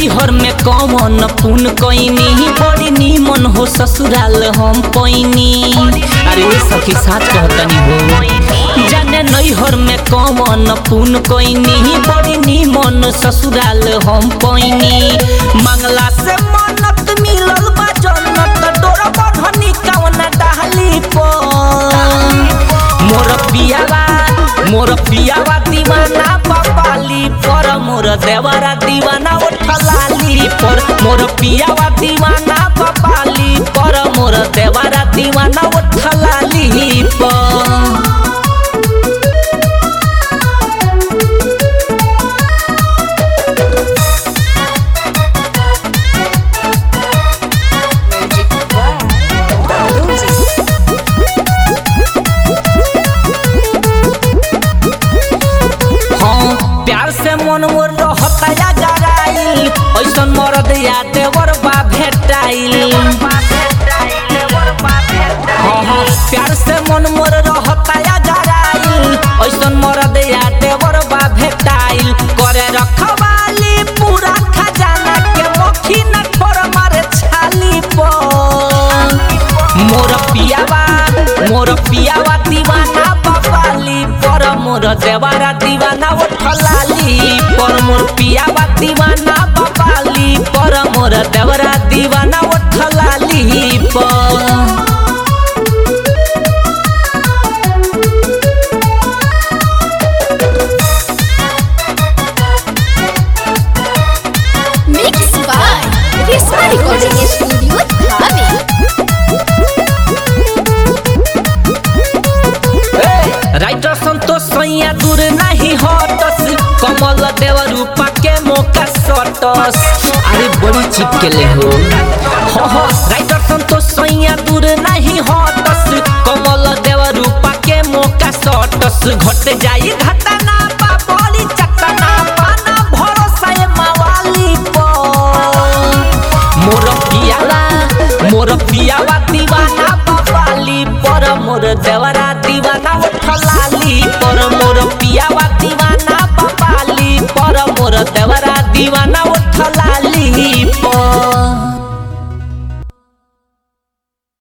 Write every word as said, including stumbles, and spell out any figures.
नैहर में कौन पुन कईनी बड़ी नीमन हो ससुराल हम पैनी। अरे सखी साथ कहतनी हो जाने नैहर में कौन पुन कईनी बड़ी नीमन ससुराल हम पैनी। मंगला से मन्नत मिलल बा जन्नत तोरा बधनी कौन डाली पर। मोर पियावा मोर पियावा दीवाना बबाली पर मोर देवरा दीवाना उठलाली पर। मोर पियावा दीवाना बबाली पर मोर देवरा दीवाना उठलाली पर। प्यार से मन मोर रहता या जराइल ऐसन मरद या देवर बा भेटाइल। प्यार से मन मोर रहता या जराइल ऐसन मरद या देवर बा भेटाइल। करे रखवाली पूरा खजाना के मक्खी न ठोर मारे छाली पर। मोर पियावा मोर पियावा दीवाना बबाली पर मोर देवरा दीवाना उठलाली पर। मोर पियावा दीवाना बबाली पर मोर देवरा दीवाना उठलाली पर। Mixed by Risma Recording Studio, Dhami। Writer Santosh सैया दूर नहीं हटस कमल देव रूपा के मौका सटस। अरे बड़ी चिपके ले हो हो हो राइटर संतोष सैया दूर नहीं हटस कमल देव रूपा के मौका सटस। घट जाई घटना बा बड़ी चकना पाना भरोसा ए मवाली पर। मोर पियावा मोर पियावा दीवाना बबाली पर मोर देवरा दीवाना उठलाली पर। मोर पियावा दीवाना बबाली पर मोर देवरा दीवाना उठलाली पर।